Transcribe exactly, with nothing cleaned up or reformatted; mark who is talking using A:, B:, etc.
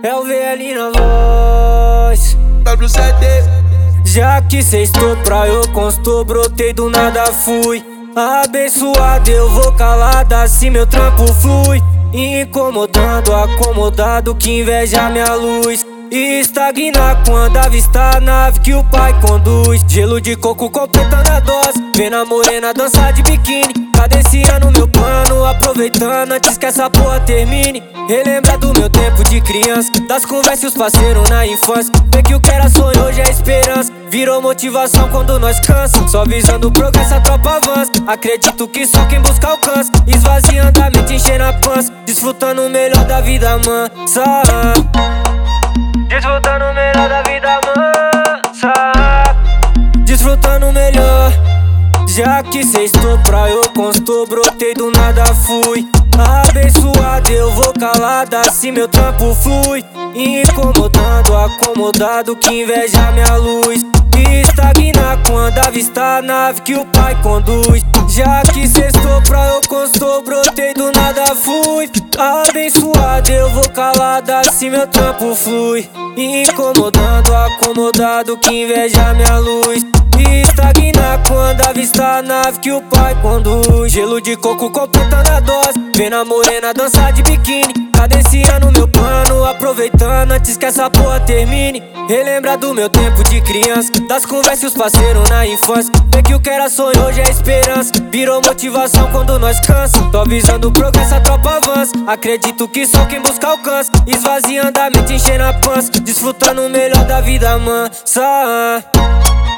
A: É o V L na voz.
B: W sete.
A: Já que cê estupra, eu constou, brotei do nada, fui abençoado, eu vou calado, assim meu trampo flui. Incomodando, acomodado, que inveja minha luz. E estagnar quando avistar a nave que o pai conduz. Gelo de coco completando a dose, vendo a morena dançar de biquíni. Cadencia no meu plano, aproveitando antes que essa porra termine. Relembra do meu tempo de criança, das conversas e os parceiros na infância. Vê que o que era sonho hoje é esperança, virou motivação quando nós cansa. Só visando o progresso a tropa avança. Acredito que só quem busca alcança, esvaziando a mente, enchendo a pança, desfrutando o melhor da vida mansa. Desfrutando o melhor da vida mansa. Desfrutando o melhor. Já que cê estupra, eu constou, brotei do nada, fui abençoado, eu vou calado, assim meu trampo flui. Incomodando, acomodado, que inveja minha luz. E estagnar quando avistar a nave que o pai conduz. Já que cê estupra, eu constou, brotei do nada, fui abençoado, eu vou calado, assim meu trampo flui. Incomodando, acomodado, que inveja minha luz. E estagnar quando avistar a nave que o pai conduz. Gelo de coco completando a dose, vendo a morena dançar de biquíni. Cadencia no meu plano, aproveitando antes que essa porra termine. Relembra do meu tempo de criança, das conversas e os parceiros na infância. Vê que o que era sonho hoje é esperança, virou motivação quando nós cansa. Tô avisando o progresso, a tropa avança. Acredito que só quem busca alcança, esvaziando a mente, enchendo a pança, desfrutando o melhor da vida mansa.